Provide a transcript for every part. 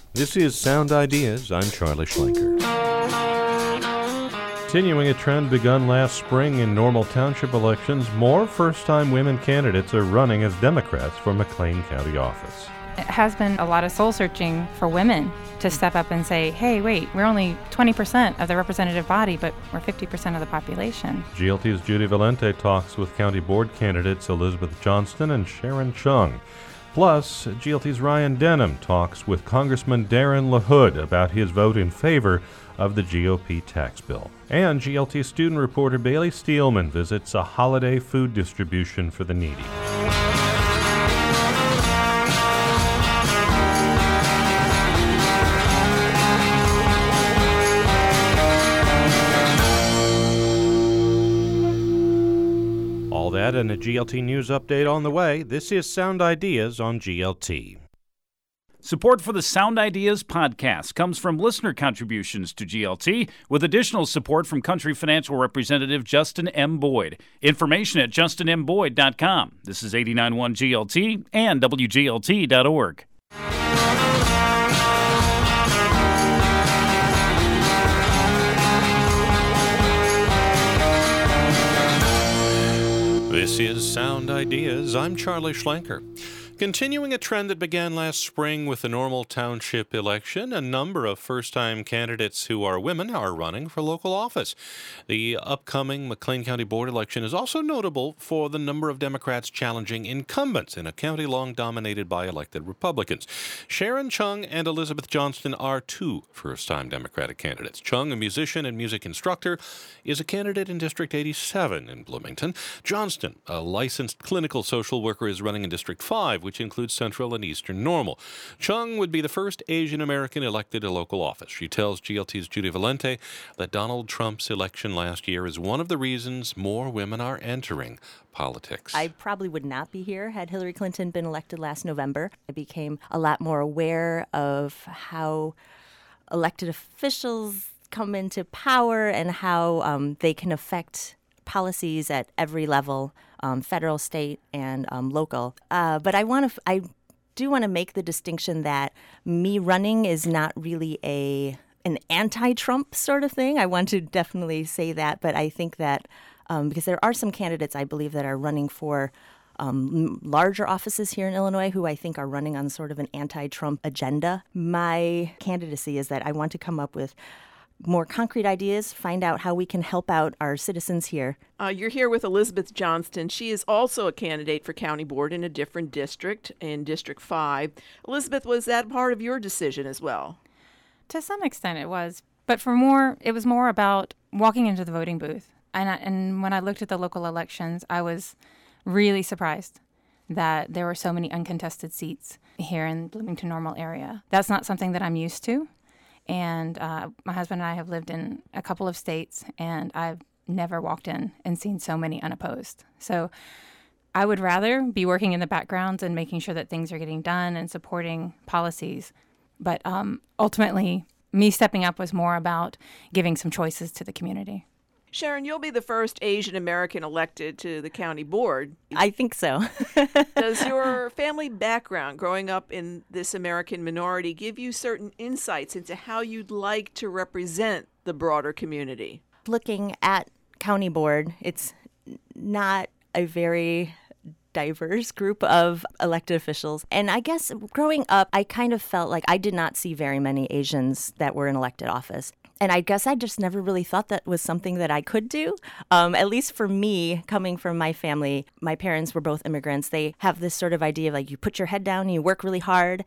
This is Sound Ideas. I'm Charlie Schlenker. Continuing a trend begun last spring in normal township elections, more first-time women candidates are running as Democrats for McLean County office. It has been a lot of soul-searching for women to step up and say, hey, wait, we're only 20% of the representative body, but we're 50% of the population. GLT's Judy Valente talks with county board candidates Elizabeth Johnston and Sharon Chung. Plus, GLT's Ryan Denham talks with Congressman Darren LaHood about his vote in favor of the GOP tax bill. And GLT student reporter Bailey Steelman visits a holiday food distribution for the needy. All that and a GLT News update on the way. This is Sound Ideas on GLT. Support for the Sound Ideas podcast comes from listener contributions to GLT, with additional support from Country Financial Representative Justin M. Boyd. Information at justinmboyd.com. This is 89.1 GLT and WGLT.org. This is Sound Ideas. I'm Charlie Schlenker. Continuing a trend that began last spring with the normal township election, a number of first-time candidates who are women are running for local office. The upcoming McLean County Board election is also notable for the number of Democrats challenging incumbents in a county long dominated by elected Republicans. Sharon Chung and Elizabeth Johnston are two first-time Democratic candidates. Chung, a musician and music instructor, is a candidate in District 87 in Bloomington. Johnston, a licensed clinical social worker, is running in District 5, which includes Central and Eastern Normal. Chung would be the first Asian American elected to local office. She tells GLT's Judy Valente that Donald Trump's election last year is one of the reasons more women are entering politics. I probably would not be here had Hillary Clinton been elected last November. I became a lot more aware of how elected officials come into power and how they can affect policies at every level, federal, state, and local. But I do want to make the distinction that me running is not really an anti-Trump sort of thing. I want to definitely say that, but I think that because there are some candidates I believe that are running for larger offices here in Illinois who I think are running on sort of an anti-Trump agenda. My candidacy is that I want to come up with more concrete ideas, find out how we can help out our citizens here. You're here with Elizabeth Johnston. She is also a candidate for county board in a different district, in District 5. Elizabeth, was that part of your decision as well? To some extent it was, but it was more about walking into the voting booth. And when I looked at the local elections, I was really surprised that there were so many uncontested seats here in Bloomington Normal area. That's not something that I'm used to. And my husband and I have lived in a couple of states, and I've never walked in and seen so many unopposed. So I would rather be working in the background and making sure that things are getting done and supporting policies. But ultimately, me stepping up was more about giving some choices to the community. Sharon, you'll be the first Asian American elected to the county board. I think so. Does your family background growing up in this American minority give you certain insights into how you'd like to represent the broader community? Looking at county board, it's not a very diverse group of elected officials. And I guess growing up, I kind of felt like I did not see very many Asians that were in elected office. And I guess I just never really thought that was something that I could do. At least for me, coming from my family, my parents were both immigrants. They have this sort of idea of like you put your head down and you work really hard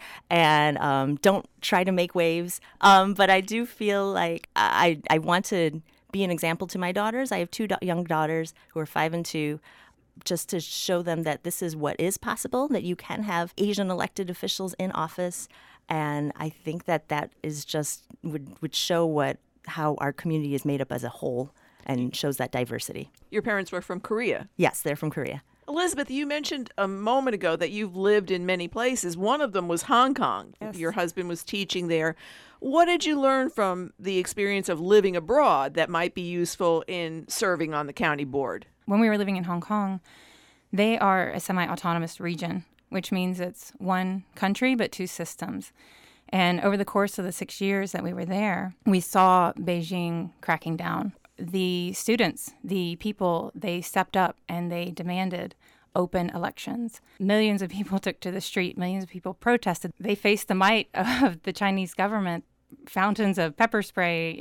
and don't try to make waves. But I do feel like I want to be an example to my daughters. I have two young daughters who are 5 and 2. Just to show them that this is what is possible, that you can have Asian elected officials in office. And I think that is just would show how our community is made up as a whole and shows that diversity. Your parents were from Korea? Yes, they're from Korea. Elizabeth, you mentioned a moment ago that you've lived in many places. One of them was Hong Kong. Yes. Your husband was teaching there. What did you learn from the experience of living abroad that might be useful in serving on the county board? When we were living in Hong Kong, they are a semi-autonomous region, which means it's one country but two systems. And over the course of the 6 years that we were there, we saw Beijing cracking down. The students, the people, they stepped up and they demanded open elections. Millions of people took to the street. Millions of people protested. They faced the might of the Chinese government. Fountains of pepper spray,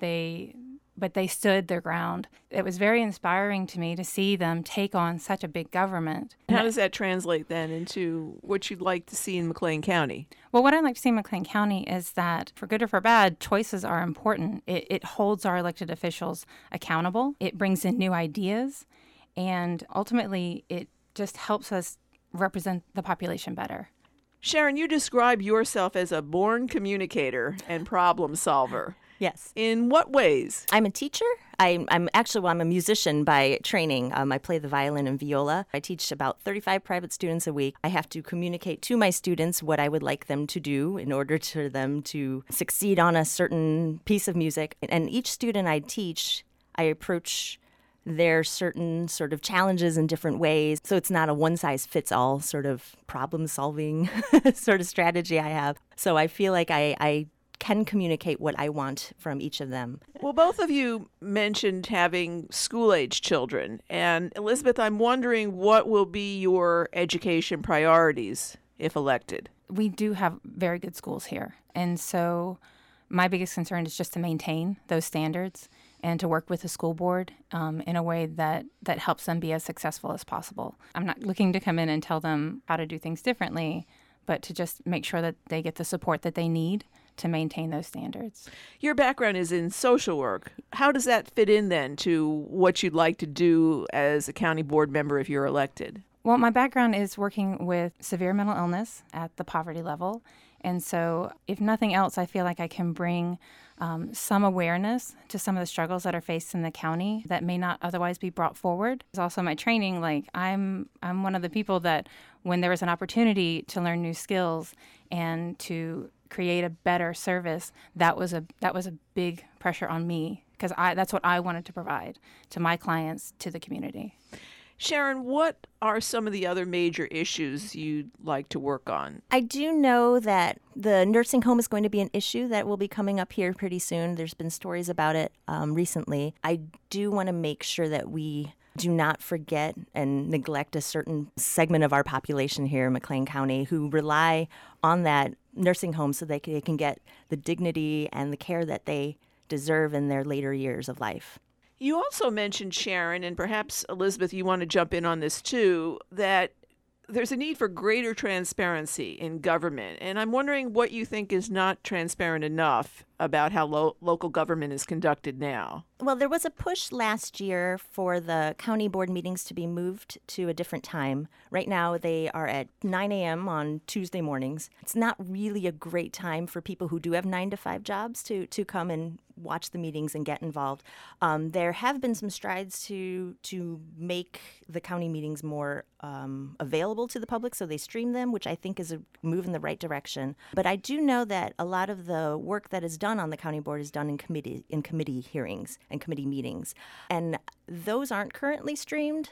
but they stood their ground. It was very inspiring to me to see them take on such a big government. How does that translate then into what you'd like to see in McLean County? Well, what I'd like to see in McLean County is that, for good or for bad, choices are important. It holds our elected officials accountable. It brings in new ideas. And ultimately, it just helps us represent the population better. Sharon, you describe yourself as a born communicator and problem solver. Yes. In what ways? I'm a teacher. I'm a musician by training. I play the violin and viola. I teach about 35 private students a week. I have to communicate to my students what I would like them to do in order for them to succeed on a certain piece of music. And each student I teach, I approach their certain sort of challenges in different ways. So it's not a one-size-fits-all sort of problem-solving sort of strategy I have. So I feel like I can communicate what I want from each of them. Well, both of you mentioned having school-age children. And Elizabeth, I'm wondering what will be your education priorities if elected? We do have very good schools here. And so my biggest concern is just to maintain those standards and to work with the school board in a way that helps them be as successful as possible. I'm not looking to come in and tell them how to do things differently, but to just make sure that they get the support that they need to maintain those standards. Your background is in social work. How does that fit in then to what you'd like to do as a county board member if you're elected? Well, my background is working with severe mental illness at the poverty level. And so if nothing else, I feel like I can bring some awareness to some of the struggles that are faced in the county that may not otherwise be brought forward. It's also my training. Like I'm one of the people that when there was an opportunity to learn new skills and to create a better service, that was a big pressure on me because that's what I wanted to provide to my clients, to the community. Sharon, what are some of the other major issues you'd like to work on? I do know that the nursing home is going to be an issue that will be coming up here pretty soon. There's been stories about it recently. I do want to make sure that we do not forget and neglect a certain segment of our population here in McLean County who rely on that nursing home so they can get the dignity and the care that they deserve in their later years of life. You also mentioned, Sharon, and perhaps Elizabeth, you want to jump in on this too, that there's a need for greater transparency in government. And I'm wondering what you think is not transparent enough about how local government is conducted now. Well, there was a push last year for the county board meetings to be moved to a different time. Right now, they are at 9 a.m. on Tuesday mornings. It's not really a great time for people who do have 9-to-5 jobs to come and watch the meetings and get involved. There have been some strides to make the county meetings more available to the public, so they stream them, which I think is a move in the right direction. But I do know that a lot of the work that is done on the county board is done in committee hearings and committee meetings, and those aren't currently streamed.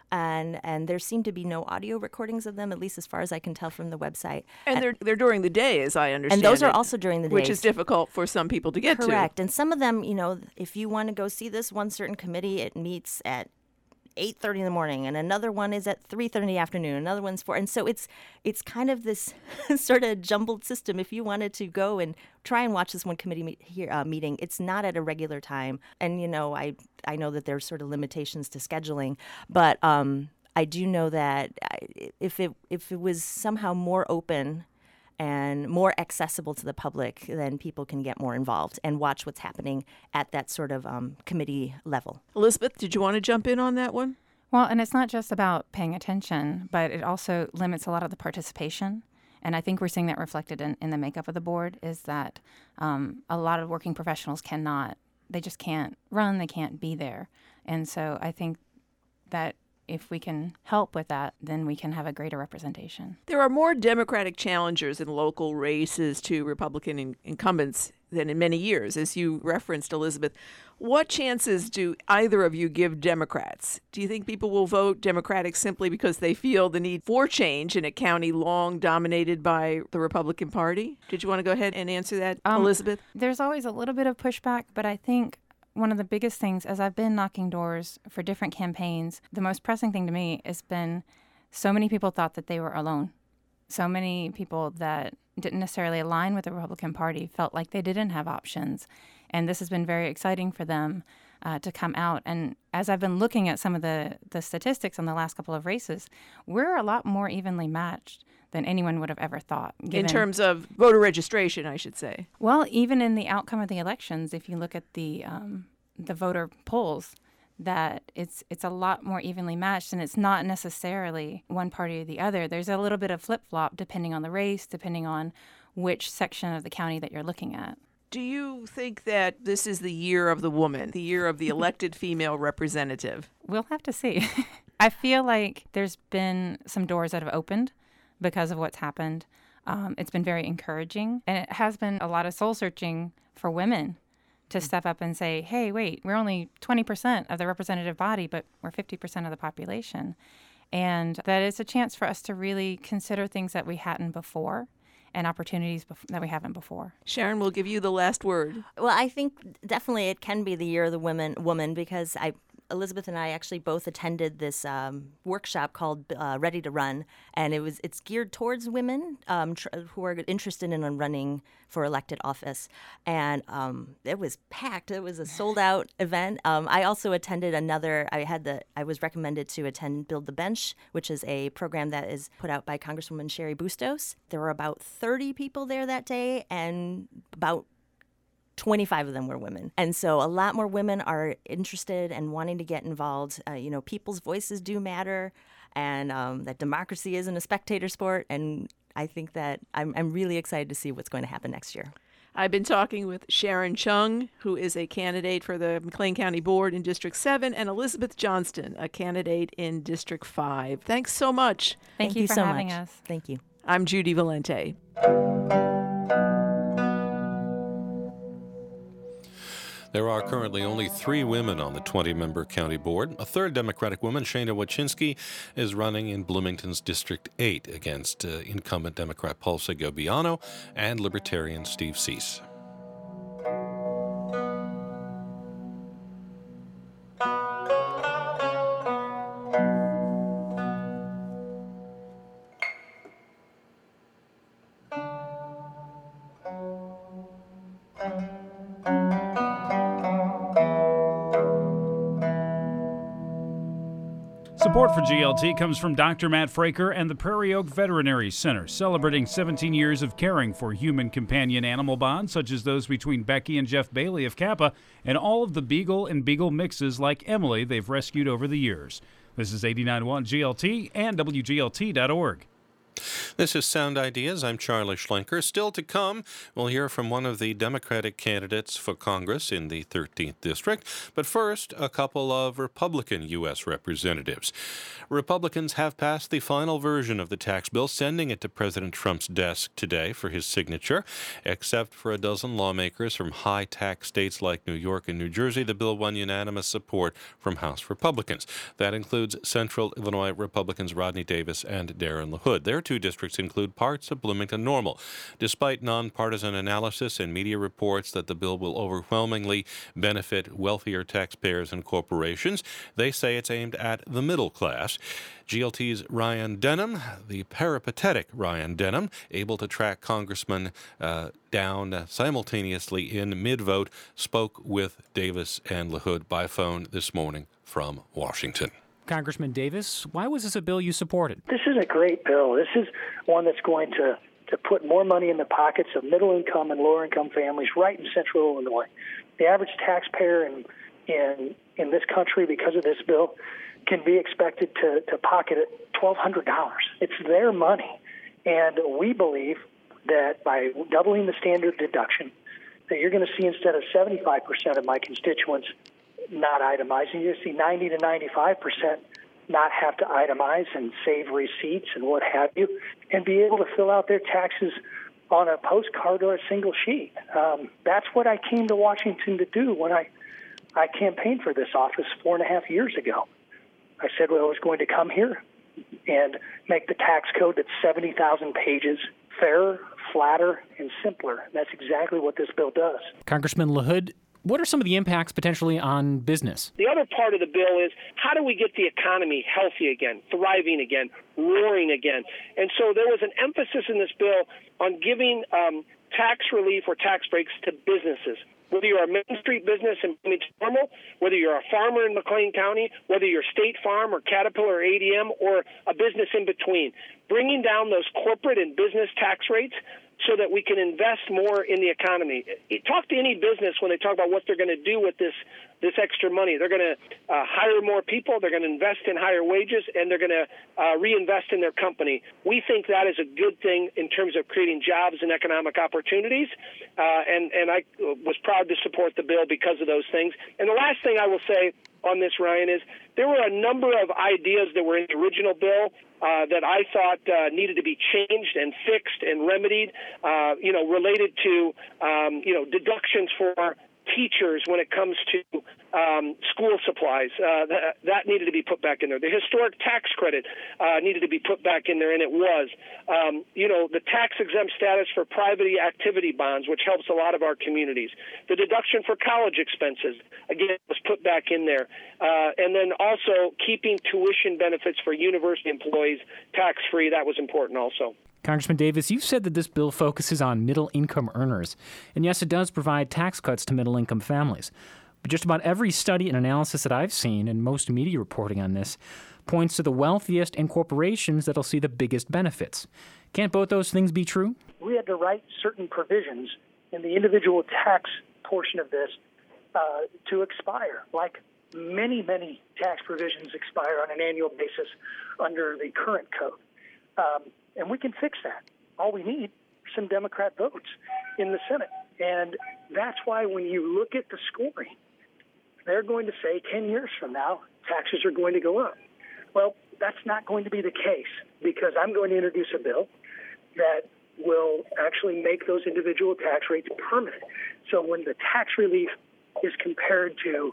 And there seem to be no audio recordings of them, at least as far as I can tell from the website. And they're during the day, as I understand. And those are also during the day, which is difficult for some people to get to. Correct. And some of them, if you want to go see this one certain committee, it meets at 8:30 in the morning, and another one is at 3:30 in the afternoon. Another one's 4, and so it's kind of this sort of jumbled system. If you wanted to go and try and watch this one committee meeting, it's not at a regular time. And I know that there's sort of limitations to scheduling, but I do know that if it was somehow more open and more accessible to the public, then people can get more involved and watch what's happening at that sort of committee level. Elizabeth, did you want to jump in on that one? Well, and it's not just about paying attention, but it also limits a lot of the participation. And I think we're seeing that reflected in the makeup of the board is that a lot of working professionals they just can't run, they can't be there. And so I think that if we can help with that, then we can have a greater representation. There are more Democratic challengers in local races to Republican incumbents than in many years, as you referenced, Elizabeth. What chances do either of you give Democrats? Do you think people will vote Democratic simply because they feel the need for change in a county long dominated by the Republican Party? Did you want to go ahead and answer that, Elizabeth? There's always a little bit of pushback, but I think one of the biggest things, as I've been knocking doors for different campaigns, the most pressing thing to me has been so many people thought that they were alone. So many people that didn't necessarily align with the Republican Party felt like they didn't have options. And this has been very exciting for them to come out. And as I've been looking at some of the statistics on the last couple of races, we're a lot more evenly matched than anyone would have ever thought. In terms of voter registration, I should say. Well, even in the outcome of the elections, if you look at the voter polls, that it's a lot more evenly matched, and it's not necessarily one party or the other. There's a little bit of flip-flop depending on the race, depending on which section of the county that you're looking at. Do you think that this is the year of the woman, the year of the elected female representative? We'll have to see. I feel like there's been some doors that have opened because of what's happened. It's been very encouraging, and it has been a lot of soul-searching for women to step up and say, hey, wait, we're only 20% of the representative body, but we're 50% of the population. And that is a chance for us to really consider things that we hadn't before and opportunities that we haven't before. Sharon, we'll give you the last word. Well, I think definitely it can be the year of the woman because Elizabeth and I actually both attended this workshop called Ready to Run, and it's geared towards women who are interested in running for elected office. And it was packed. It was a sold-out event. I also attended I was recommended to attend Build the Bench, which is a program that is put out by Congresswoman Cheri Bustos. There were about 30 people there that day, and about 25 of them were women. And so a lot more women are interested and wanting to get involved. People's voices do matter, and that democracy isn't a spectator sport. And I think that I'm really excited to see what's going to happen next year. I've been talking with Sharon Chung, who is a candidate for the McLean County Board in District 7, and Elizabeth Johnston, a candidate in District 5. Thanks so much. Thank you for so having much. us. Thank you. I'm Judy Valente. There are currently only 3 women on the 20-member county board. A third Democratic woman, Shana Wachinski, is running in Bloomington's District 8 against incumbent Democrat Paul Segoviano and Libertarian Steve Cease. Support for GLT comes from Dr. Matt Fraker and the Prairie Oak Veterinary Center, celebrating 17 years of caring for human companion animal bonds, such as those between Becky and Jeff Bailey of Kappa, and all of the Beagle and Beagle mixes like Emily they've rescued over the years. This is 89.1 GLT and WGLT.org. This is Sound Ideas. I'm Charlie Schlenker. Still to come, we'll hear from one of the Democratic candidates for Congress in the 13th District. But first, a couple of Republican U.S. representatives. Republicans have passed the final version of the tax bill, sending it to President Trump's desk today for his signature. Except for a dozen lawmakers from high-tax states like New York and New Jersey, the bill won unanimous support from House Republicans. That includes Central Illinois Republicans Rodney Davis and Darren LaHood. Their 2 districts include parts of Bloomington Normal. Despite nonpartisan analysis and media reports that the bill will overwhelmingly benefit wealthier taxpayers and corporations, they say it's aimed at the middle class. GLT's Ryan Denham, the peripatetic Ryan Denham, able to track Congressman down simultaneously in mid-vote, spoke with Davis and LaHood by phone this morning from Washington. Congressman Davis, why was this a bill you supported? This is a great bill. This is one that's going to put more money in the pockets of middle-income and lower-income families right in Central Illinois. The average taxpayer in this country, because of this bill, can be expected to pocket $1,200. It's their money. And we believe that by doubling the standard deduction, that you're going to see instead of 75% of my constituents not itemizing, you're going to see 90 to 95% not have to itemize and save receipts and what have you, and be able to fill out their taxes on a postcard or a single sheet. That's what I came to Washington to do when I campaigned for this office 4.5 years ago. I said, well, I was going to come here and make the tax code that's 70,000 pages fairer, flatter, and simpler. And that's exactly what this bill does. Congressman LaHood, what are some of the impacts potentially on business? The other part of the bill is how do we get the economy healthy again, thriving again, roaring again? And so there was an emphasis in this bill on giving tax relief or tax breaks to businesses. Whether you're a Main Street business in Normal, whether you're a farmer in McLean County, whether you're State Farm or Caterpillar or ADM or a business in between, bringing down those corporate and business tax rates so that we can invest more in the economy. Talk to any business when they talk about what they're going to do with this extra money. They're going to hire more people, they're going to invest in higher wages, and they're going to reinvest in their company. We think that is a good thing in terms of creating jobs and economic opportunities, and I was proud to support the bill because of those things. And the last thing I will say on this, Ryan, is there were a number of ideas that were in the original bill that I thought needed to be changed and fixed and remedied, related to, deductions for teachers when it comes to school supplies. That needed to be put back in there. The historic tax credit needed to be put back in there, and it was. The tax-exempt status for private activity bonds, which helps a lot of our communities. The deduction for college expenses, again, was put back in there. And then also keeping tuition benefits for university employees tax-free. That was important also. Congressman Davis, you've said that this bill focuses on middle-income earners. And yes, it does provide tax cuts to middle-income families. But just about every study and analysis that I've seen, and most media reporting on this, points to the wealthiest and corporations that'll see the biggest benefits. Can't both those things be true? We had to write certain provisions in the individual tax portion of this to expire, like many, many tax provisions expire on an annual basis under the current code. And we can fix that. All we need are some Democrat votes in the Senate. And that's why when you look at the scoring, they're going to say 10 years from now, taxes are going to go up. Well, that's not going to be the case because I'm going to introduce a bill that will actually make those individual tax rates permanent. So when the tax relief is compared to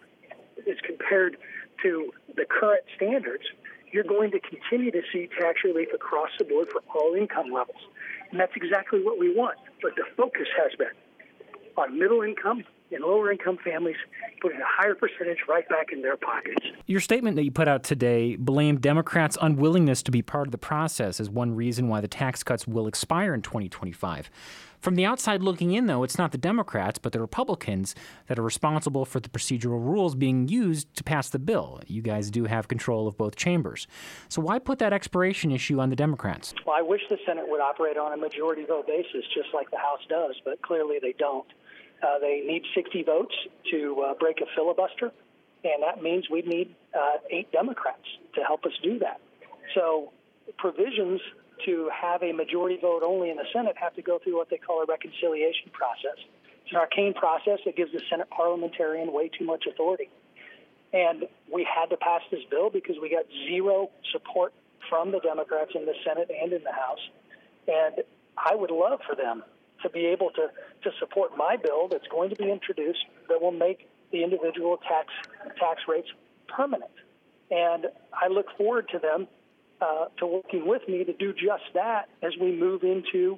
the current standards, you're going to continue to see tax relief across the board for all income levels. And that's exactly what we want. But the focus has been on middle income and lower income families, putting a higher percentage right back in their pockets. Your statement that you put out today blamed Democrats' unwillingness to be part of the process as one reason why the tax cuts will expire in 2025. From the outside looking in, though, it's not the Democrats, but the Republicans that are responsible for the procedural rules being used to pass the bill. You guys do have control of both chambers. So why put that expiration issue on the Democrats? Well, I wish the Senate would operate on a majority vote basis, just like the House does, but clearly they don't. They need 60 votes to break a filibuster, and that means we need 8 Democrats to help us do that. So provisions to have a majority vote only in the Senate have to go through what they call a reconciliation process. It's an arcane process that gives the Senate parliamentarian way too much authority. And we had to pass this bill because we got zero support from the Democrats in the Senate and in the House. And I would love for them to be able to support my bill that's going to be introduced that will make the individual tax rates permanent. And I look forward to them to working with me to do just that as we move into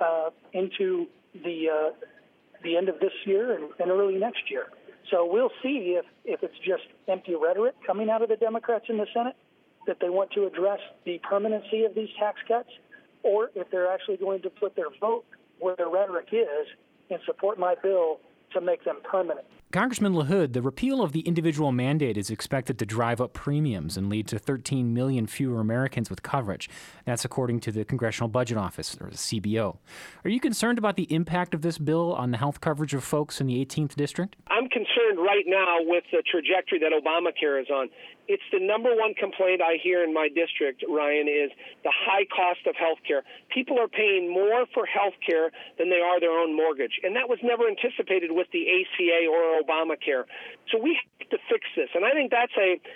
the end of this year and early next year. So we'll see if it's just empty rhetoric coming out of the Democrats in the Senate that they want to address the permanency of these tax cuts, or if they're actually going to put their vote where their rhetoric is and support my bill to make them permanent. Congressman LaHood, the repeal of the individual mandate is expected to drive up premiums and lead to 13 million fewer Americans with coverage. That's according to the Congressional Budget Office, or the CBO. Are you concerned about the impact of this bill on the health coverage of folks in the 18th District? I'm concerned right now with the trajectory that Obamacare is on. it's the number one complaint I hear in my district, Ryan, is the high cost of health care. People are paying more for health care than they are their own mortgage. And that was never anticipated with the ACA or Obamacare. So we have to fix this. And I think that's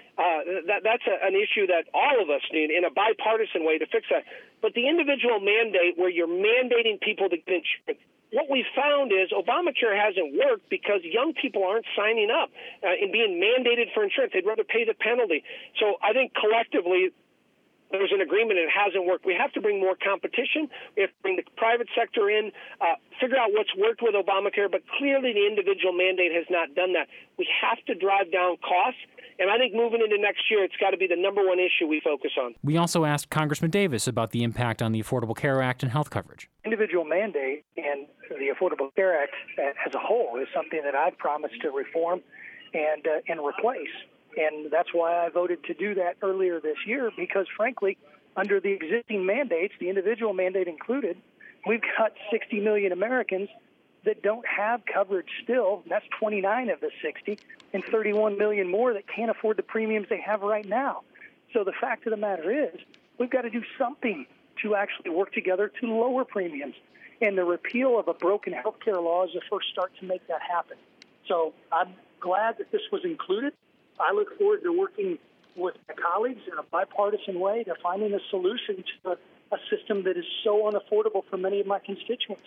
an issue that all of us need in a bipartisan way to fix that. But the individual mandate where you're mandating people to get insurance, what we found is Obamacare hasn't worked because young people aren't signing up and being mandated for insurance. They'd rather pay the penalty. So I think collectively there's an agreement and it hasn't worked. We have to bring more competition. We have to bring the private sector in, figure out what's worked with Obamacare, but clearly the individual mandate has not done that. We have to drive down costs. And I think moving into next year, it's got to be the number one issue we focus on. We also asked Congressman Davis about the impact on the Affordable Care Act and health coverage. Individual mandate and the Affordable Care Act as a whole is something that I've promised to reform and replace. And that's why I voted to do that earlier this year, because, frankly, under the existing mandates, the individual mandate included, we've got 60 million Americans that don't have coverage still. That's 29 of the 60, and 31 million more that can't afford the premiums they have right now. So the fact of the matter is, we've got to do something to actually work together to lower premiums. And the repeal of a broken health care law is the first start to make that happen. So I'm glad that this was included. I look forward to working with my colleagues in a bipartisan way to finding a solution to a system that is so unaffordable for many of my constituents.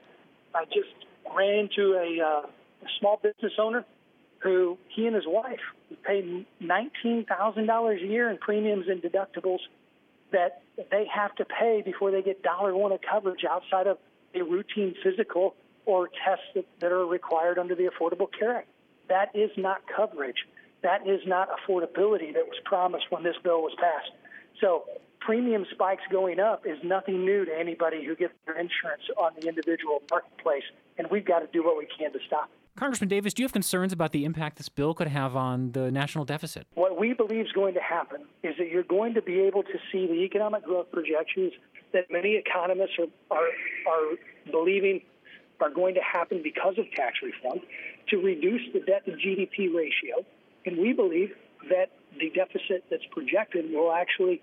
I just ran into a small business owner who he and his wife pay $19,000 a year in premiums and deductibles that they have to pay before they get $1 of coverage outside of a routine physical or tests that are required under the Affordable Care Act. That is not coverage. That is not affordability that was promised when this bill was passed. So premium spikes going up is nothing new to anybody who gets their insurance on the individual marketplace, and we've got to do what we can to stop it. Congressman Davis, do you have concerns about the impact this bill could have on the national deficit? What we believe is going to happen is that you're going to be able to see the economic growth projections that many economists are believing are going to happen because of tax reform to reduce the debt to GDP ratio. And we believe that the deficit that's projected will actually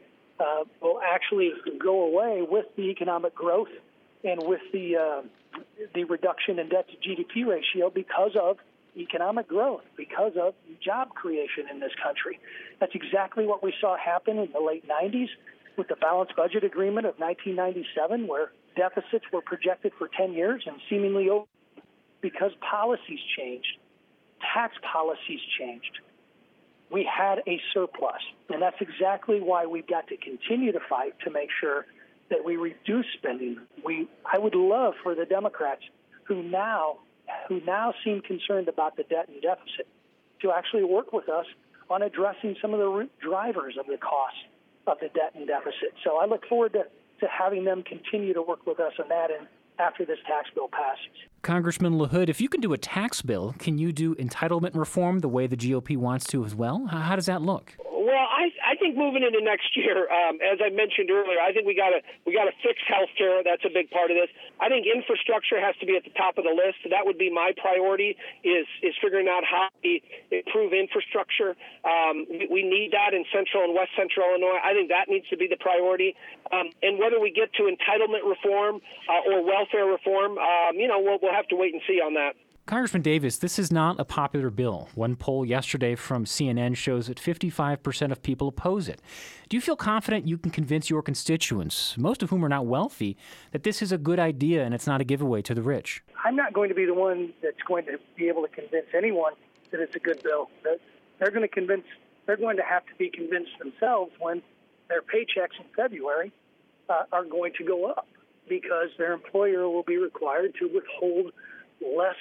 go away with the economic growth and with the reduction in debt to GDP ratio because of economic growth, because of job creation in this country. That's exactly what we saw happen in the late 90s with the Balanced Budget Agreement of 1997, where deficits were projected for 10 years and seemingly over because policies changed, tax policies changed. We had a surplus, and that's exactly why we've got to continue to fight to make sure that we reduce spending. I would love for the Democrats who now seem concerned about the debt and deficit to actually work with us on addressing some of the root drivers of the cost of the debt and deficit. So I look forward to having them continue to work with us on that and after this tax bill passes. Congressman LaHood, if you can do a tax bill, can you do entitlement reform the way the GOP wants to as well? How does that look? Well, I think moving into next year, as I mentioned earlier, I think we got to fix health care. That's a big part of this. I think infrastructure has to be at the top of the list. That would be my priority, is figuring out how to improve infrastructure. We need that in Central and West Central Illinois. I think that needs to be the priority. And whether we get to entitlement reform or welfare reform, we'll have to wait and see on that. Congressman Davis, this is not a popular bill. One poll yesterday from CNN shows that 55% of people oppose it. Do you feel confident you can convince your constituents, most of whom are not wealthy, that this is a good idea and it's not a giveaway to the rich? I'm not going to be the one that's going to be able to convince anyone that it's a good bill. They're going to have to be convinced themselves when their paychecks in February are going to go up because their employer will be required to withhold less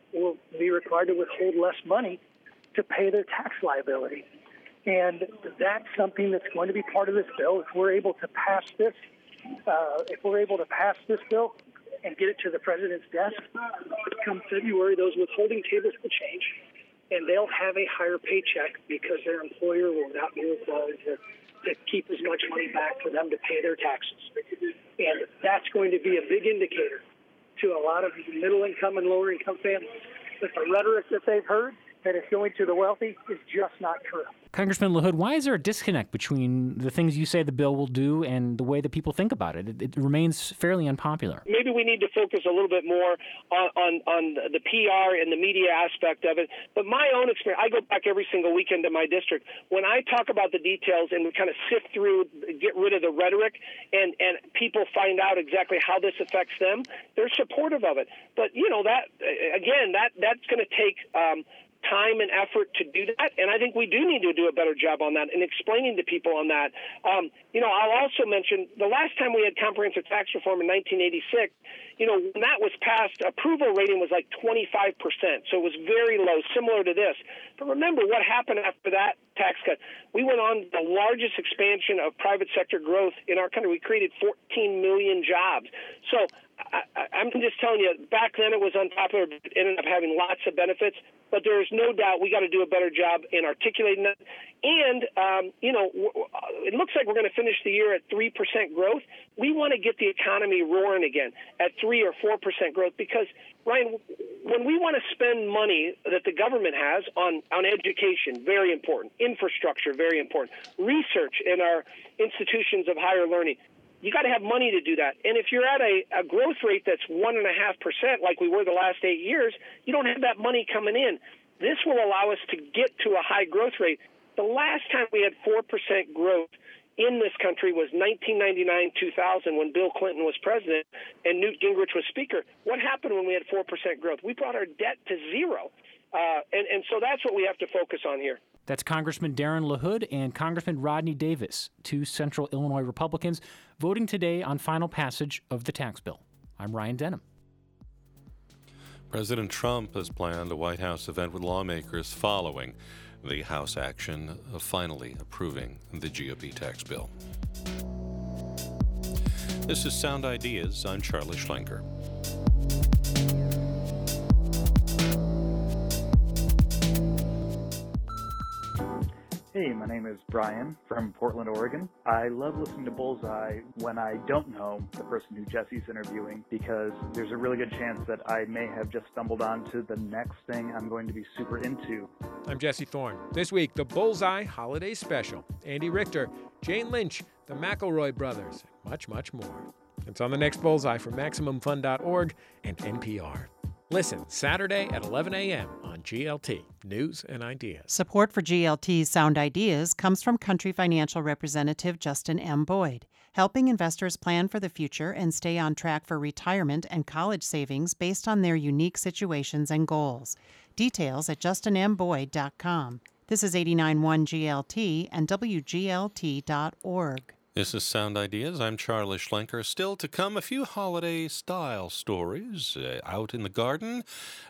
money to pay their tax liability. And that's something that's going to be part of this bill. If we're able to pass this bill and get it to the president's desk, come February, those withholding tables will change, and they'll have a higher paycheck because their employer will not be required to keep as much money back for them to pay their taxes. And that's going to be a big indicator to a lot of middle-income and lower-income families that the rhetoric that they've heard that it's going to the wealthy is just not true. Congressman LaHood, why is there a disconnect between the things you say the bill will do and the way that people think about it? It remains fairly unpopular. Maybe we need to focus a little bit more on the PR and the media aspect of it. But my own experience, I go back every single weekend to my district. When I talk about the details and we kind of sift through, get rid of the rhetoric, and people find out exactly how this affects them, they're supportive of it. But, that's going to take time and effort to do that, and I think we do need to do a better job on that and explaining to people on that. I'll also mention the last time we had comprehensive tax reform in 1986, when that was passed, approval rating was like 25%, so it was very low, similar to this. But remember what happened after that tax cut. We went on the largest expansion of private sector growth in our country. We created 14 million jobs. So I'm just telling you, back then it was unpopular. It ended up having lots of benefits, but there is no doubt we got to do a better job in articulating that. And, it looks like we're going to finish the year at 3% growth. We want to get the economy roaring again at 3 or 4% growth because, Ryan, when we want to spend money that the government has on education, very important, infrastructure, very important, research in our institutions of higher learning, you got to have money to do that. And if you're at a growth rate that's 1.5%, like we were the last 8 years, you don't have that money coming in. This will allow us to get to a high growth rate. The last time we had 4% growth in this country was 1999-2000 when Bill Clinton was president and Newt Gingrich was speaker. What happened when we had 4% growth? We brought our debt to zero. And so that's what we have to focus on here. That's Congressman Darren LaHood and Congressman Rodney Davis, two Central Illinois Republicans, voting today on final passage of the tax bill. I'm Ryan Denham. President Trump has planned a White House event with lawmakers following the House action of finally approving the GOP tax bill. This is Sound Ideas. I'm Charlie Schlenker. Hey, my name is Brian from Portland, Oregon. I love listening to Bullseye when I don't know the person who Jesse's interviewing because there's a really good chance that I may have just stumbled onto the next thing I'm going to be super into. I'm Jesse Thorne. This week, the Bullseye Holiday Special. Andy Richter, Jane Lynch, the McElroy Brothers, and much, much more. It's on the next Bullseye from MaximumFun.org and NPR. Listen Saturday at 11 a.m. on GLT, News and Ideas. Support for GLT's Sound Ideas comes from Country Financial Representative Justin M. Boyd, helping investors plan for the future and stay on track for retirement and college savings based on their unique situations and goals. Details at justinmboyd.com. This is 89.1 GLT and WGLT.org. This is Sound Ideas. I'm Charlie Schlenker. Still to come, a few holiday-style stories out in the garden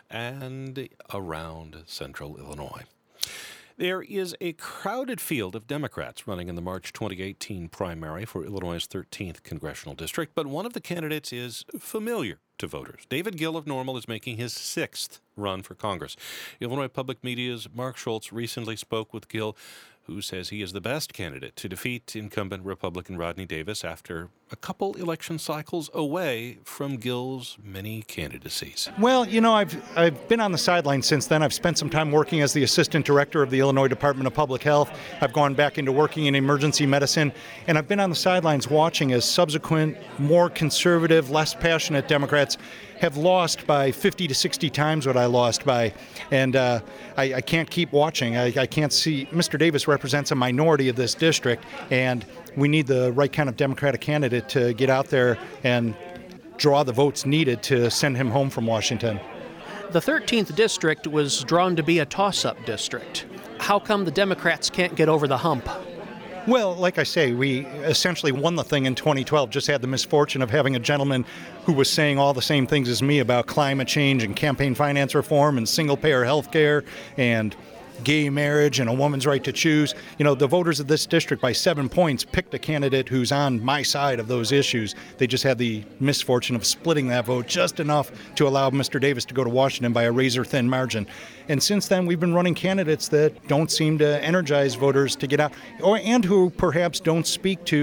and around central Illinois. There is a crowded field of Democrats running in the March 2018 primary for Illinois' 13th congressional district, but one of the candidates is familiar to voters. David Gill of Normal is making his 6th run for Congress. Illinois Public Media's Mark Schultz recently spoke with Gill, who says he is the best candidate to defeat incumbent Republican Rodney Davis after a couple election cycles away from Gill's many candidacies. Well, I've been on the sidelines since then. I've spent some time working as the assistant director of the Illinois Department of Public Health. I've gone back into working in emergency medicine, and I've been on the sidelines watching as subsequent, more conservative, less passionate Democrats have lost by 50 to 60 times what I lost by. And I can't keep watching. I can't see. Mr. Davis represents a minority of this district, and we need the right kind of Democratic candidate to get out there and draw the votes needed to send him home from Washington. The 13th district was drawn to be a toss-up district. How come the Democrats can't get over the hump? Well, like I say, we essentially won the thing in 2012, just had the misfortune of having a gentleman who was saying all the same things as me about climate change and campaign finance reform and single-payer health care and gay marriage and a woman's right to choose. The voters of this district by 7 points picked a candidate who's on my side of those issues. They just had the misfortune of splitting that vote just enough to allow Mr. Davis to go to Washington by a razor-thin margin. And since then, we've been running candidates that don't seem to energize voters to get out, and who perhaps don't speak to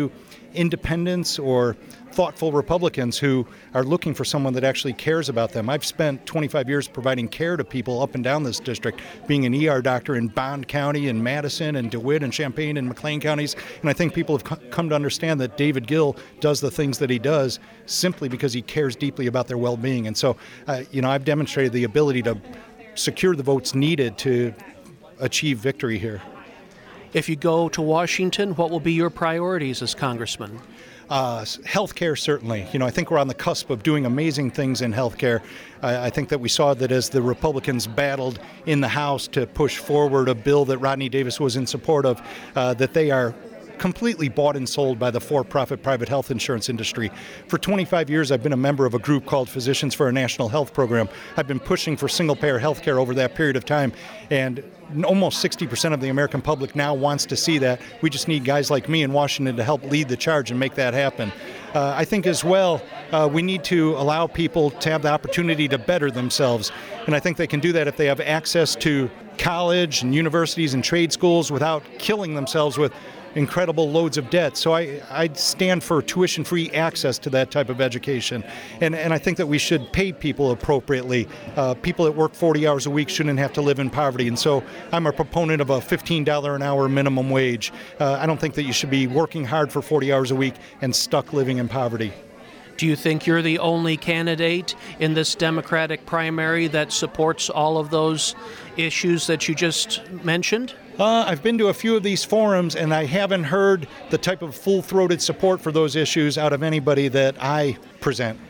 independents or thoughtful Republicans who are looking for someone that actually cares about them. I've spent 25 years providing care to people up and down this district, being an ER doctor in Bond County and Madison and DeWitt and Champaign and McLean counties, and I think people have come to understand that David Gill does the things that he does simply because he cares deeply about their well-being. And so, I've demonstrated the ability to secure the votes needed to achieve victory here. If you go to Washington, what will be your priorities as congressman? Healthcare, certainly. I think we're on the cusp of doing amazing things in healthcare. I think that we saw that as the Republicans battled in the House to push forward a bill that Rodney Davis was in support of, that they are completely bought and sold by the for-profit private health insurance industry. For 25 years, I've been a member of a group called Physicians for a National Health Program. I've been pushing for single-payer health care over that period of time, and almost 60% of the American public now wants to see that. We just need guys like me in Washington to help lead the charge and make that happen. I think as well, we need to allow people to have the opportunity to better themselves, and I think they can do that if they have access to college and universities and trade schools without killing themselves with incredible loads of debt. So I stand for tuition-free access to that type of education. And I think that we should pay people appropriately. People that work 40 hours a week shouldn't have to live in poverty. And so I'm a proponent of a $15 an hour minimum wage. I don't think that you should be working hard for 40 hours a week and stuck living in poverty. Do you think you're the only candidate in this Democratic primary that supports all of those issues that you just mentioned? I've been to a few of these forums, and I haven't heard the type of full-throated support for those issues out of anybody that I present.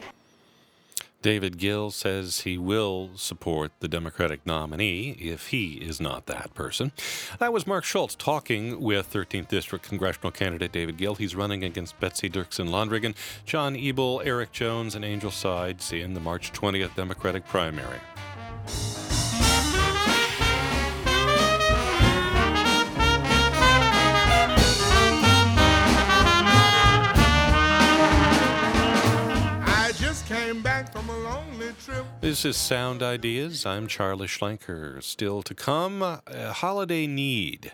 David Gill says he will support the Democratic nominee if he is not that person. That was Mark Schultz talking with 13th District Congressional candidate David Gill. He's running against Betsy Dirksen-Londrigan, John Ebel, Eric Jones, and Angel Sides in the March 20th Democratic primary. Came back from a lonely trip. This is Sound Ideas. I'm Charlie Schlenker. Still to come, a holiday need.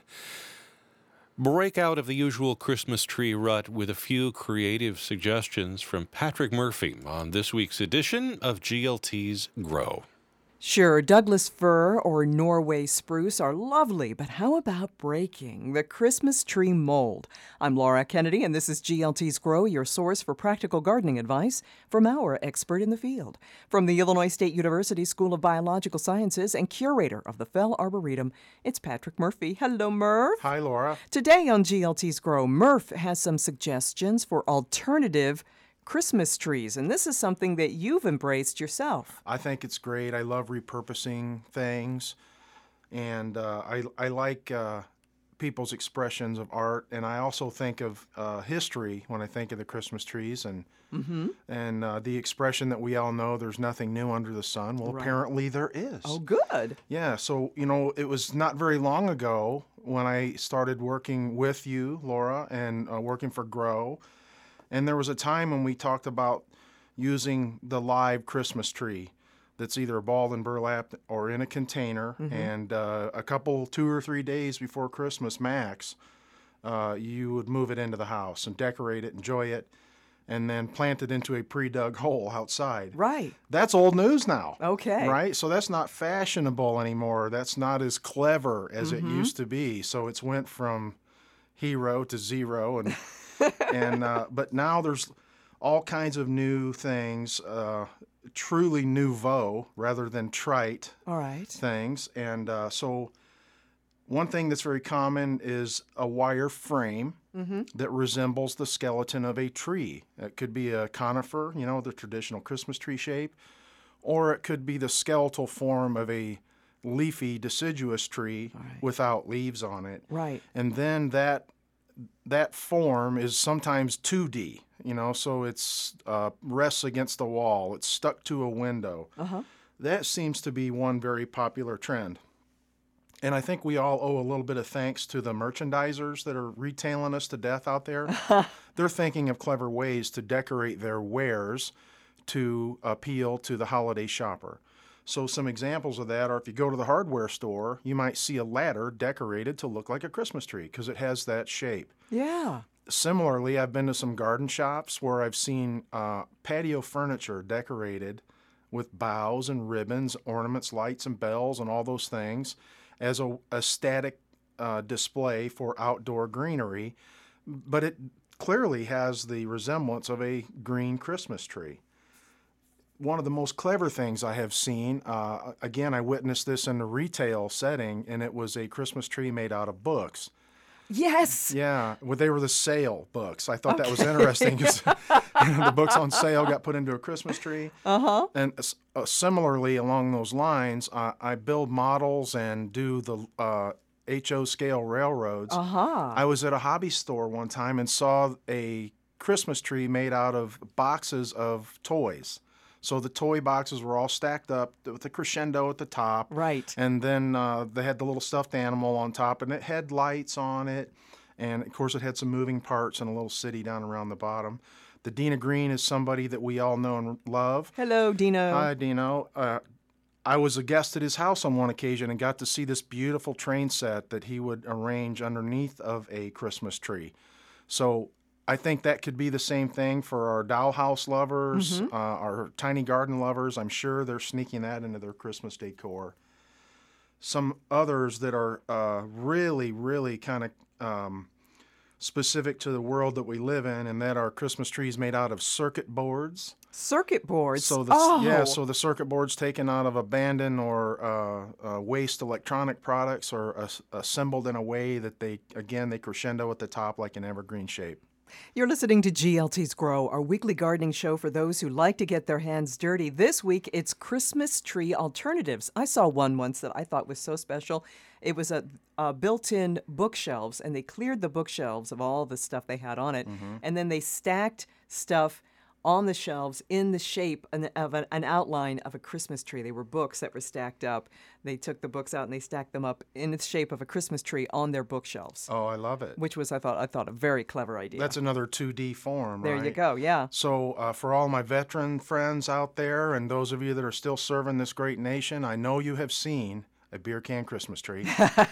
Break out of the usual Christmas tree rut with a few creative suggestions from Patrick Murphy on this week's edition of GLT's Grow. Sure, Douglas fir or Norway spruce are lovely, but how about breaking the Christmas tree mold? I'm Laura Kennedy, and this is GLT's Grow, your source for practical gardening advice from our expert in the field. From the Illinois State University School of Biological Sciences and curator of the Fell Arboretum, it's Patrick Murphy. Hello, Murph. Hi, Laura. Today on GLT's Grow, Murph has some suggestions for alternative Christmas trees, and this is something that you've embraced yourself. I think it's great. I love repurposing things, and I like people's expressions of art, and I also think of history when I think of the Christmas trees, and the expression that we all know, there's nothing new under the sun. Well, apparently there is. Oh, good. Yeah, so, it was not very long ago when I started working with you, Laura, and working for Grow. And there was a time when we talked about using the live Christmas tree that's either balled and burlapped or in a container. And a couple, 2 or 3 days before Christmas max, you would move it into the house and decorate it, enjoy it, and then plant it into a pre-dug hole outside. Right. That's old news now. Okay. Right? So that's not fashionable anymore. That's not as clever as it used to be. So it's went from hero to zero, and but now there's all kinds of new things, truly nouveau rather than trite things. And so one thing that's very common is a wire frame that resembles the skeleton of a tree. It could be a conifer, the traditional Christmas tree shape, or it could be the skeletal form of a leafy deciduous tree without leaves on it. Right. And then that form is sometimes 2D, so it's rests against the wall. It's stuck to a window. That seems to be one very popular trend. And I think we all owe a little bit of thanks to the merchandisers that are retailing us to death out there. They're thinking of clever ways to decorate their wares to appeal to the holiday shopper. So some examples of that are if you go to the hardware store, you might see a ladder decorated to look like a Christmas tree because it has that shape. Yeah. Similarly, I've been to some garden shops where I've seen patio furniture decorated with boughs and ribbons, ornaments, lights, and bells, and all those things as a static display for outdoor greenery, but it clearly has the resemblance of a green Christmas tree. One of the most clever things I have seen, again, I witnessed this in a retail setting, and it was a Christmas tree made out of books. Yes. Yeah, well, they were the sale books. I thought that was interesting because the books on sale got put into a Christmas tree. Uh-huh. And similarly, along those lines, I build models and do the HO scale railroads. Uh-huh. I was at a hobby store one time and saw a Christmas tree made out of boxes of toys. So the toy boxes were all stacked up with a crescendo at the top. Right. And then they had the little stuffed animal on top, and it had lights on it. And, of course, it had some moving parts and a little city down around the bottom. The Dina Green is somebody that we all know and love. Hello, Dino. Hi, Dino. I was a guest at his house on one occasion and got to see this beautiful train set that he would arrange underneath of a Christmas tree. So I think that could be the same thing for our dollhouse lovers, our tiny garden lovers. I'm sure they're sneaking that into their Christmas decor. Some others that are really, really kind of specific to the world that we live in, and that are Christmas trees made out of circuit boards. Circuit boards? So so the circuit boards taken out of abandoned or waste electronic products are assembled in a way that they crescendo at the top like an evergreen shape. You're listening to GLT's Grow, our weekly gardening show for those who like to get their hands dirty. This week, it's Christmas tree alternatives. I saw one once that I thought was so special. It was a built-in bookshelves, and they cleared the bookshelves of all the stuff they had on it, and then they stacked stuff on the shelves in the shape of an outline of a Christmas tree. They were books that were stacked up. They took the books out and they stacked them up in the shape of a Christmas tree on their bookshelves. Oh, I love it. Which was, I thought, a very clever idea. That's another 2D form, There right? you go, yeah. So for all my veteran friends out there and those of you that are still serving this great nation, I know you have seen a beer can Christmas tree.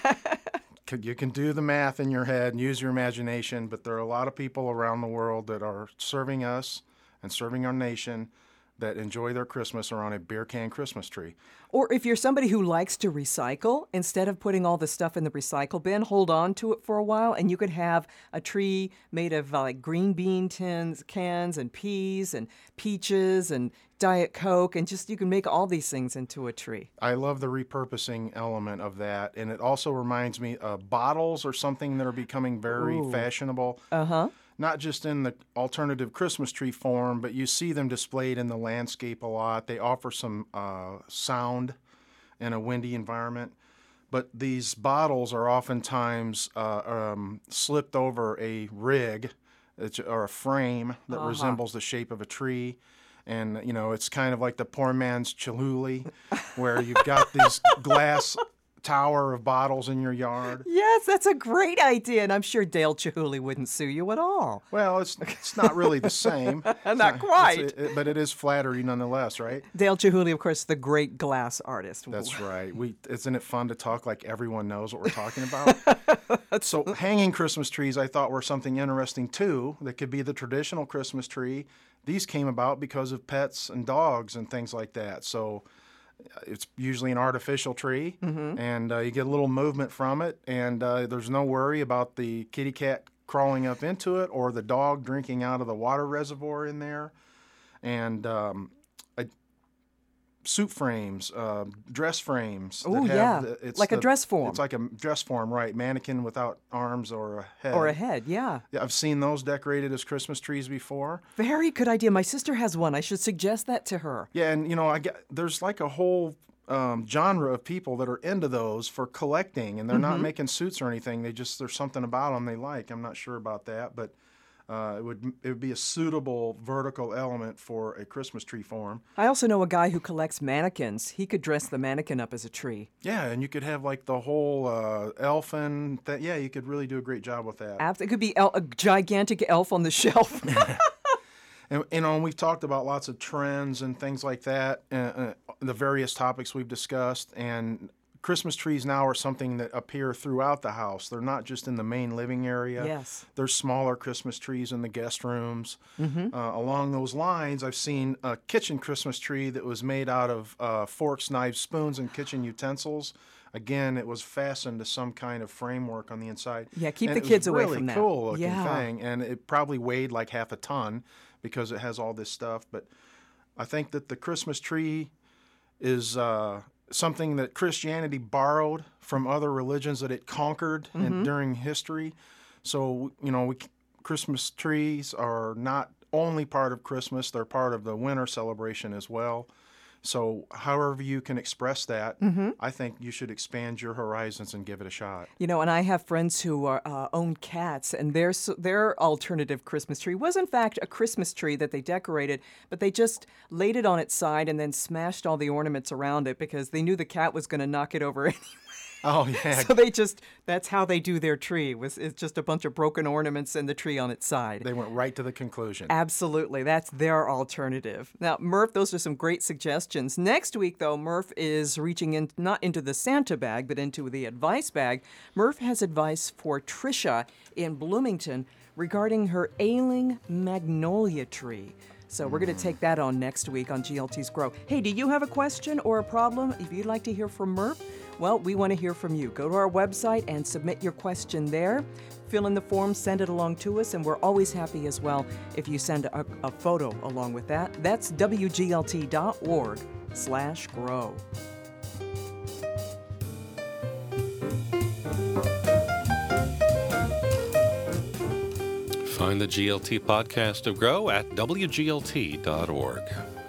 You can do the math in your head and use your imagination, but there are a lot of people around the world that are serving us and serving our nation that enjoy their Christmas around a beer can Christmas tree. Or if you're somebody who likes to recycle, instead of putting all the stuff in the recycle bin, hold on to it for a while, and you could have a tree made of like green bean cans and peas and peaches and Diet Coke, and just you can make all these things into a tree. I love the repurposing element of that, and it also reminds me of bottles or something that are becoming very fashionable. Uh-huh. Not just in the alternative Christmas tree form, but you see them displayed in the landscape a lot. They offer some sound in a windy environment. But these bottles are oftentimes slipped over a rig or a frame that resembles the shape of a tree. And, you know, it's kind of like the poor man's Chihuly, where you've got these glass tower of bottles in your yard. Yes, that's a great idea, and I'm sure Dale Chihuly wouldn't sue you at all. Well, it's not really the same. Not quite. But it is flattery nonetheless, right? Dale Chihuly, of course, the great glass artist. That's right. Isn't it fun to talk like everyone knows what we're talking about? So hanging Christmas trees, I thought, were something interesting, too, that could be the traditional Christmas tree. These came about because of pets and dogs and things like that. So it's usually an artificial tree, and you get a little movement from it, and there's no worry about the kitty cat crawling up into it or the dog drinking out of the water reservoir in there. And soup frames, dress frames. Oh, yeah, like a dress form. It's like a dress form, right, mannequin without arms or a head. Or a head, yeah. Yeah, I've seen those decorated as Christmas trees before. Very good idea. My sister has one. I should suggest that to her. Yeah, and, you know, there's like a whole genre of people that are into those for collecting, and they're not making suits or anything. There's something about them they like. I'm not sure about that, but it would be a suitable vertical element for a Christmas tree form. I also know a guy who collects mannequins. He could dress the mannequin up as a tree. Yeah, and you could have like the whole elfin. Yeah, you could really do a great job with that. It could be a gigantic elf on the shelf. And, you know, we've talked about lots of trends and things like that, the various topics we've discussed, and Christmas trees now are something that appear throughout the house. They're not just in the main living area. Yes. There's smaller Christmas trees in the guest rooms. Along those lines, I've seen a kitchen Christmas tree that was made out of forks, knives, spoons, and kitchen utensils. Again, it was fastened to some kind of framework on the inside. Yeah, keep and the kids away really from that. Cool looking Yeah. thing, and it probably weighed like half a ton because it has all this stuff. But I think that the Christmas tree is something that Christianity borrowed from other religions that it conquered during history. So, Christmas trees are not only part of Christmas, they're part of the winter celebration as well. So however you can express that, I think you should expand your horizons and give it a shot. And I have friends who own cats, and their alternative Christmas tree was, in fact, a Christmas tree that they decorated, but they just laid it on its side and then smashed all the ornaments around it because they knew the cat was going to knock it over anyway. Oh, yeah. So that's how they do their tree. It's just a bunch of broken ornaments and the tree on its side. They went right to the conclusion. Absolutely. That's their alternative. Now, Murph, those are some great suggestions. Next week, though, Murph is reaching in, not into the Santa bag, but into the advice bag. Murph has advice for Tricia in Bloomington regarding her ailing magnolia tree. So we're going to take that on next week on GLT's Grow. Hey, do you have a question or a problem? If you'd like to hear from Murph, well, we want to hear from you. Go to our website and submit your question there. Fill in the form, send it along to us, and we're always happy as well if you send a photo along with that. That's wglt.org/grow. Find the GLT podcast of Grow at wglt.org.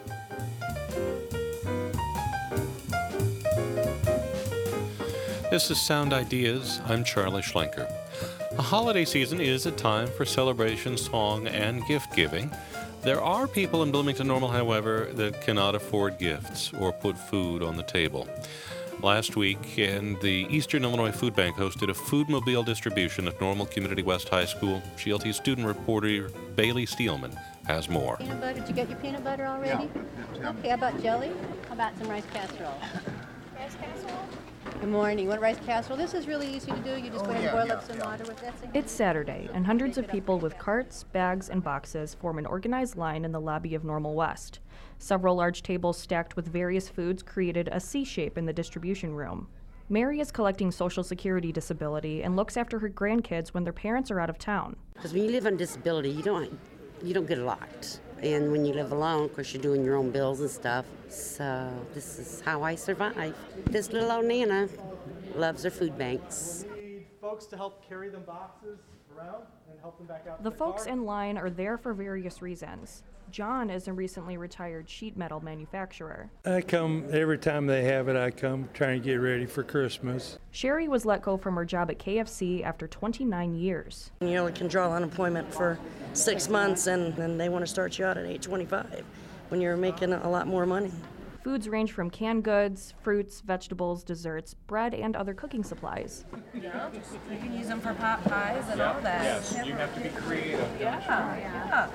This is Sound Ideas. I'm Charlie Schlenker. A holiday season is a time for celebration, song, and gift giving. There are people in Bloomington Normal, however, that cannot afford gifts or put food on the table. Last weekend, the Eastern Illinois Food Bank hosted a foodmobile distribution at Normal Community West High School. GLT student reporter Bailey Steelman has more. Peanut butter? Did you get your peanut butter already? Yeah. Okay, how about jelly? How about some rice casserole? Rice casserole? Good morning. Want rice casserole? This is really easy to do. You just go ahead and boil up some water with that. It's Saturday, and hundreds of people with carts, bags, and boxes form an organized line in the lobby of Normal West. Several large tables stacked with various foods created a C shape in the distribution room. Mary is collecting Social Security disability and looks after her grandkids when their parents are out of town. Because when you live on disability, you don't get a lot. And when you live alone, of course, you're doing your own bills and stuff. So this is how I survive. This little old Nana loves her food banks. Need folks to help carry them boxes around and help them back out. The folks in line are there for various reasons. John is a recently retired sheet metal manufacturer. I come every time they have it. I come trying to get ready for Christmas. Sherry was let go from her job at KFC after 29 years. You only can draw unemployment for 6 months, and then they want to start you out at $8.25 when you're making a lot more money. Foods range from canned goods, fruits, vegetables, desserts, bread, and other cooking supplies. Yeah, you can use them for pot pies and all that. Yes, you have to be creative. Yeah.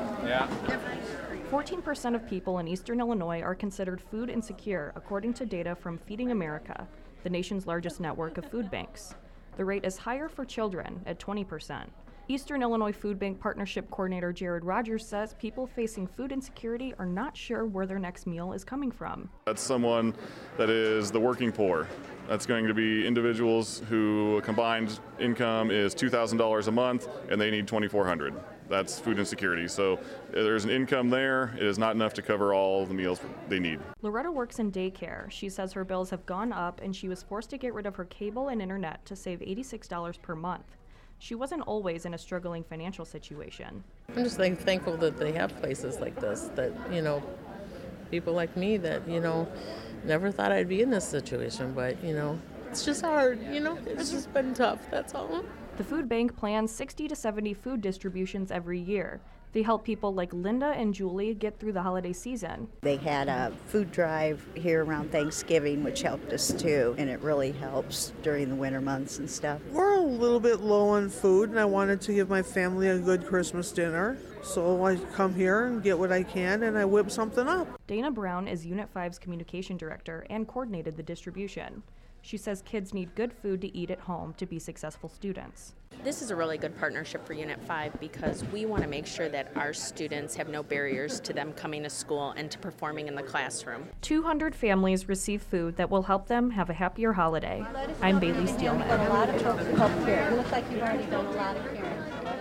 14% of people in Eastern Illinois are considered food insecure, according to data from Feeding America, the nation's largest network of food banks. The rate is higher for children at 20%. Eastern Illinois Food Bank Partnership Coordinator Jared Rogers says people facing food insecurity are not sure where their next meal is coming from. That's someone that is the working poor. That's going to be individuals who combined income is $2,000 a month and they need $2,400. That's food insecurity. So there's an income there. It is not enough to cover all the meals they need. Loretta works in daycare. She says her bills have gone up and she was forced to get rid of her cable and internet to save $86 per month. She wasn't always in a struggling financial situation. I'm just thankful that they have places like this, that, people like me that, never thought I'd be in this situation, but, it's just hard, it's just been tough, that's all. The food bank plans 60 to 70 food distributions every year. They help people like Linda and Julie get through the holiday season. They had a food drive here around Thanksgiving, which helped us too, and it really helps during the winter months and stuff. We're a little bit low on food, and I wanted to give my family a good Christmas dinner. So I come here and get what I can, and I whip something up. Dana Brown is Unit 5's communication director and coordinated the distribution. She says kids need good food to eat at home to be successful students. This is a really good partnership for Unit 5 because we want to make sure that our students have no barriers to them coming to school and to performing in the classroom. 200 families receive food that will help them have a happier holiday. I'm Bailey Steelman. We've got a lot of health care. It looks like you've already done a lot of care.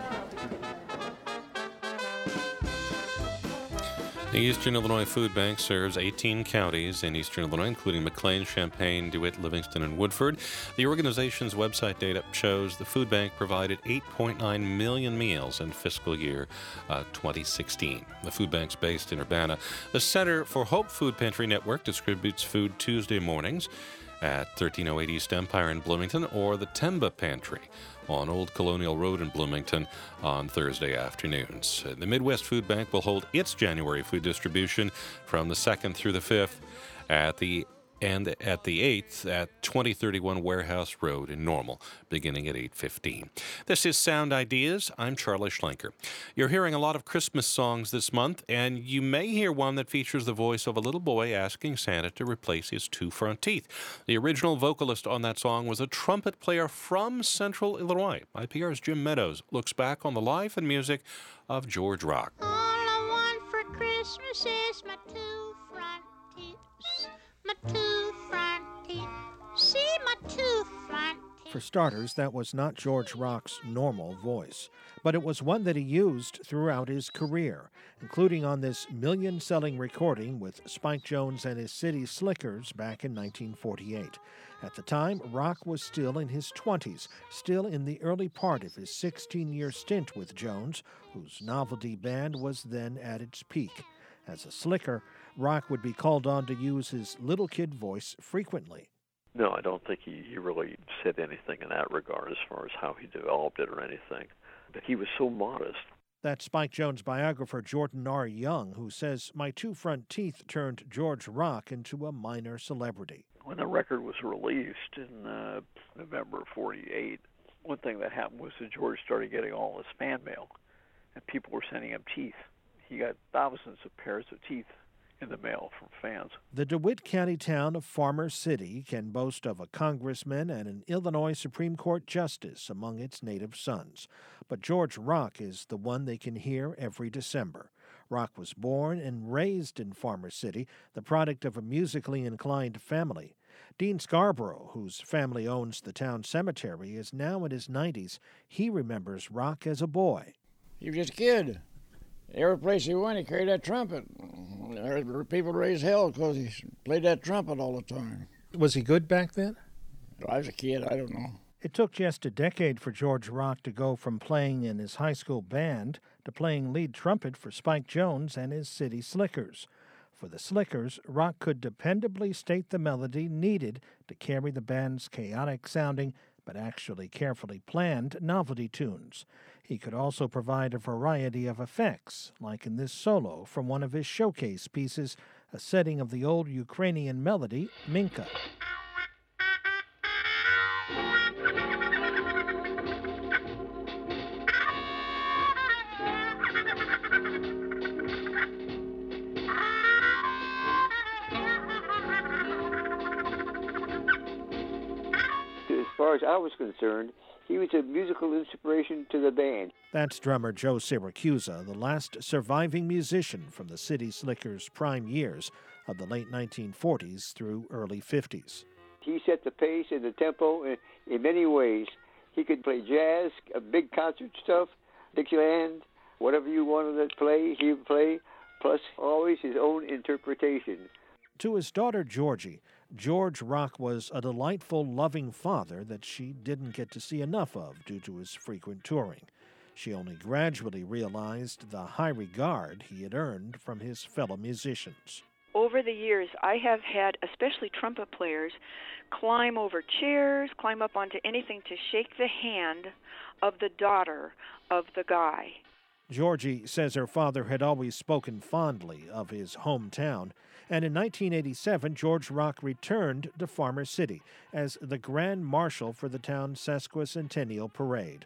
The Eastern Illinois Food Bank serves 18 counties in Eastern Illinois, including McLean, Champaign, DeWitt, Livingston, and Woodford. The organization's website data shows the food bank provided 8.9 million meals in fiscal year 2016. The food bank's based in Urbana. The Center for Hope Food Pantry Network distributes food Tuesday mornings at 1308 East Empire in Bloomington, or the Temba Pantry on Old Colonial Road in Bloomington on Thursday afternoons. The Midwest Food Bank will hold its January food distribution from the 2nd through the 5th at the 8th at 2031 Warehouse Road in Normal, beginning at 8:15. This is Sound Ideas. I'm Charlie Schlenker. You're hearing a lot of Christmas songs this month, and you may hear one that features the voice of a little boy asking Santa to replace his 2 front teeth. The original vocalist on that song was a trumpet player from Central Illinois. IPR's Jim Meadows looks back on the life and music of George Rock. All I want for Christmas is my 2 front teeth. My 2 front teeth. See my 2 front teeth. For starters, that was not George Rock's normal voice, but it was one that he used throughout his career, including on this million-selling recording with Spike Jones and his City Slickers back in 1948. At the time, Rock was still in his 20s, still in the early part of his 16-year stint with Jones, whose novelty band was then at its peak. As a slicker, Rock would be called on to use his little kid voice frequently. No, I don't think he really said anything in that regard as far as how he developed it or anything. But he was so modest. That's Spike Jones biographer Jordan R. Young, who says My 2 Front Teeth turned George Rock into a minor celebrity. When the record was released in November of '48, one thing that happened was that George started getting all this fan mail, and people were sending him teeth. He got thousands of pairs of teeth in the mail from fans. The DeWitt County town of Farmer City can boast of a congressman and an Illinois Supreme Court justice among its native sons. But George Rock is the one they can hear every December. Rock was born and raised in Farmer City, the product of a musically inclined family. Dean Scarborough, whose family owns the town cemetery, is now in his 90s. He remembers Rock as a boy. He was just a kid. Every place he went, he carried that trumpet. People raised hell because he played that trumpet all the time. Was he good back then? I was a kid, I don't know. It took just a decade for George Rock to go from playing in his high school band to playing lead trumpet for Spike Jones and his City Slickers. For the Slickers, Rock could dependably state the melody needed to carry the band's chaotic-sounding but actually carefully planned novelty tunes. He could also provide a variety of effects, like in this solo from one of his showcase pieces, a setting of the old Ukrainian melody, Minka. As far as I was concerned, he was a musical inspiration to the band. That's drummer Joe Siracusa, the last surviving musician from the City Slickers' prime years of the late 1940s through early 50s. He set the pace and the tempo in many ways. He could play jazz, big concert stuff, Dixieland, whatever you wanted to play, he would play, plus always his own interpretation. To his daughter Georgie, George Rock was a delightful, loving father that she didn't get to see enough of due to his frequent touring. She only gradually realized the high regard he had earned from his fellow musicians. Over the years, I have had, especially trumpet players, climb over chairs, climb up onto anything to shake the hand of the daughter of the guy. Georgie says her father had always spoken fondly of his hometown, and in 1987, George Rock returned to Farmer City as the Grand Marshal for the town's sesquicentennial parade.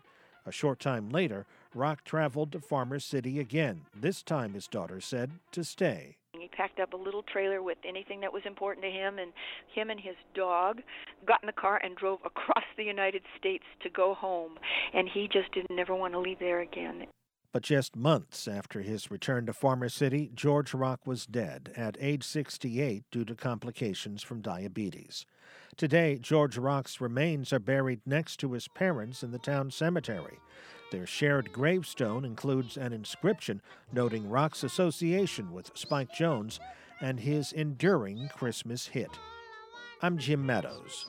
A short time later, Rock traveled to Farmer City again, this time, his daughter said, to stay. He packed up a little trailer with anything that was important to him and his dog got in the car and drove across the United States to go home. And he just didn't ever want to leave there again. But just months after his return to Farmer City, George Rock was dead at age 68 due to complications from diabetes. Today, George Rock's remains are buried next to his parents in the town cemetery. Their shared gravestone includes an inscription noting Rock's association with Spike Jones and his enduring Christmas hit. I'm Jim Meadows.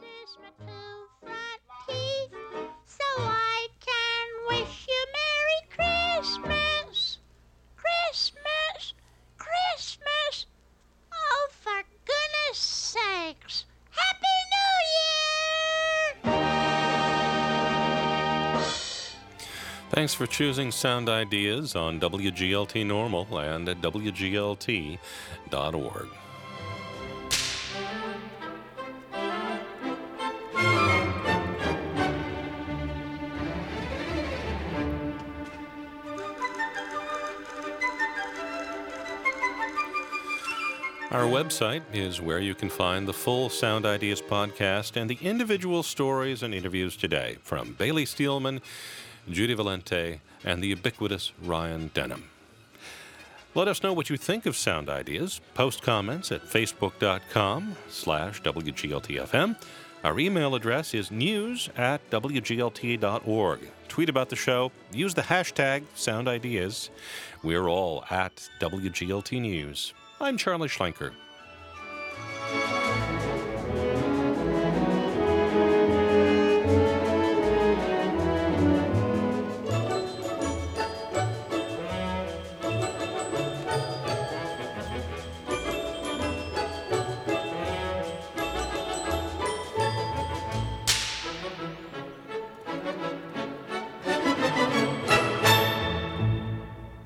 So I can wish you Merry Christmas, Christmas, Christmas. Oh, for goodness sakes, Happy New Year! Thanks for choosing Sound Ideas on WGLT Normal and at WGLT.org. Our website is where you can find the full Sound Ideas podcast and the individual stories and interviews today from Bailey Steelman, Judy Valente, and the ubiquitous Ryan Denham. Let us know what you think of Sound Ideas. Post comments at facebook.com/WGLTFM. Our email address is news@WGLT.org. Tweet about the show. Use the hashtag Sound Ideas. We're all at WGLT News. I'm Charlie Schlenker.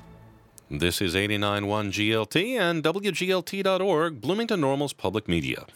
This is 89.1 GLT and WGLT.org, Bloomington Normal's public media.